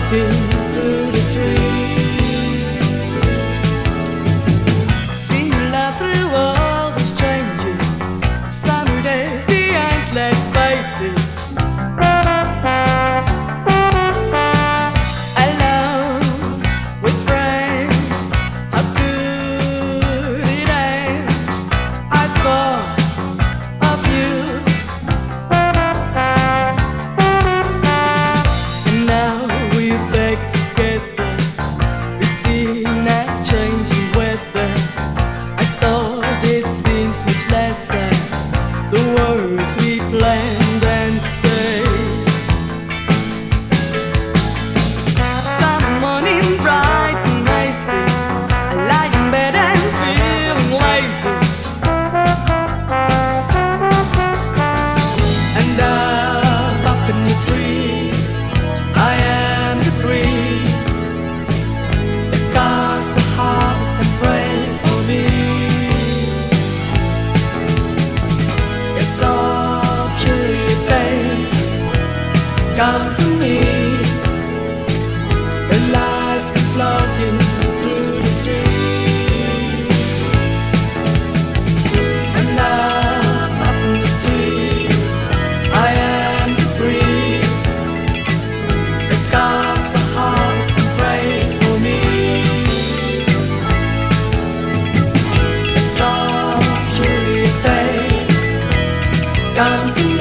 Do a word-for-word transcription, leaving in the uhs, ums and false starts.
floating through the trees, singing loud through all these changes, summer days, the endless faces. Alone with friends, how good it ain't. I thought of you, and now we're back together. We've seen that changing weather. I thought it seems much lesser, the words we planned and say. Some morning bright and hazy, I lie in bed and feeling lazy, and up, up in the trees, I am the breeze that caused the harvest and praise for me. It's all curious days come to me. The lights come floating through the trees, and up, up in the trees, I am the breeze that caused the harvest and praise for me. It's all curious days come to me.